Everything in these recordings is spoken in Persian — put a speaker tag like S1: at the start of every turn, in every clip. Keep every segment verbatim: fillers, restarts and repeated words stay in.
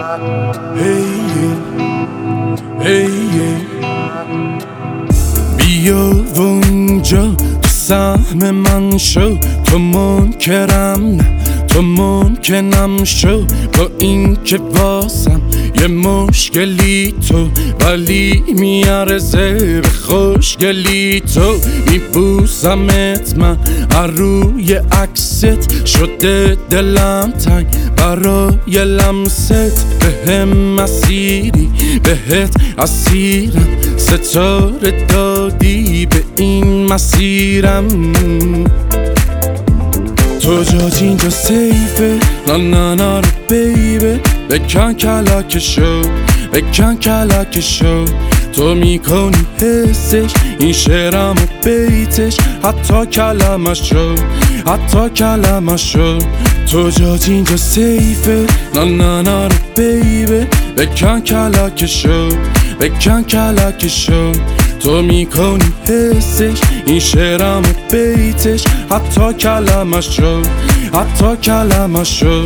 S1: hey, hey. بیا و اونجا تو سهم من شو، تو منکرم نه تو ممکنم شو، با این که واسم یه مشکلی تو، ولی میارزه به خوشگلی تو. میبوسمت من روی عکست، شده دلم تنگ برای لمست. به هم مسیری بهت اسیرم، ستاره دادی به این مسیرم. تو جات اینجا سیفه، نه نه نه بیبه. بکن کلکشو بکن کلکشو، تو میکنی حسش این شعرم و بیتش، حتی کلمشو حتی کلمشو. تو جات اینجا سیفه، نه نه نه بیبه. بکن کلکشو بکن کلکشو، تو میکنی حسش این شعرم و بیتش، حتی کلمشو حتی کلمشو.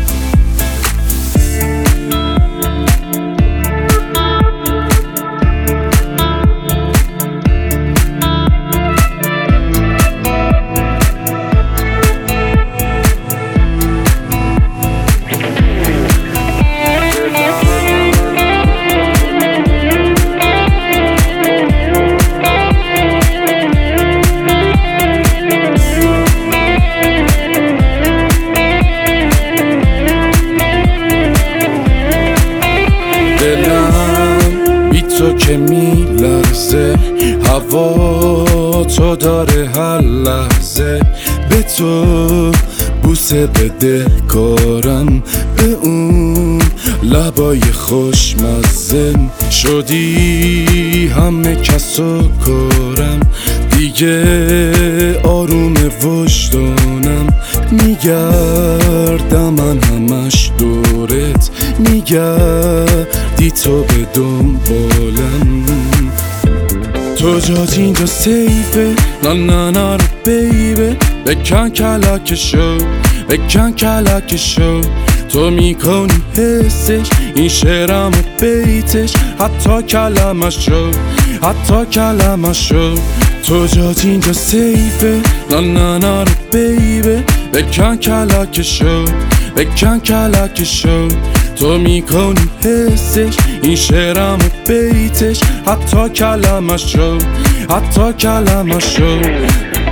S1: تو که میلرزه، هوا تو داره هر لحظه. به تو بوسه بده کارم، به اون لبای خوشمزه. شدی همه کس و کارم، دیگه آروم وجدانم. میگردم من همش دورت، میگردی تو به دنبالم. تو جات اینجا سیفه، نه نه نه بیبه. بکن کلکشو بکن کلکشو، تو میکنی حسش این شعرم و بیتش، حتی کلمشو حتی کلمشو. تو جات اینجا سیفه، نه نه نه بیبه. بکن کلکشو بکن کلکشو، تو میکنی حسش این شعرم و بیتش، حتی کلمشو حتی کلمشو.